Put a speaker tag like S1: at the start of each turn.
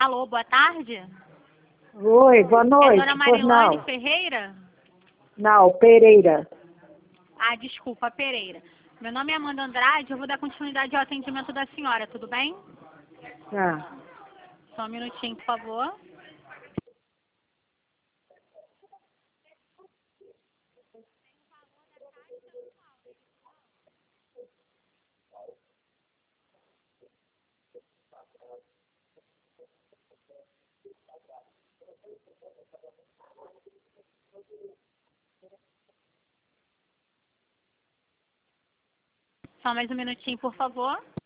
S1: Alô, boa tarde?
S2: Oi, boa
S1: É
S2: noite.
S1: Dona
S2: Pois
S1: Marilane
S2: não.
S1: Ferreira?
S2: Não, Pereira.
S1: Ah, desculpa, Pereira. Meu nome é Amanda Andrade, eu vou dar continuidade ao atendimento da senhora, tudo bem?
S2: Ah.
S1: Só um minutinho, por favor. Só mais um minutinho, por favor.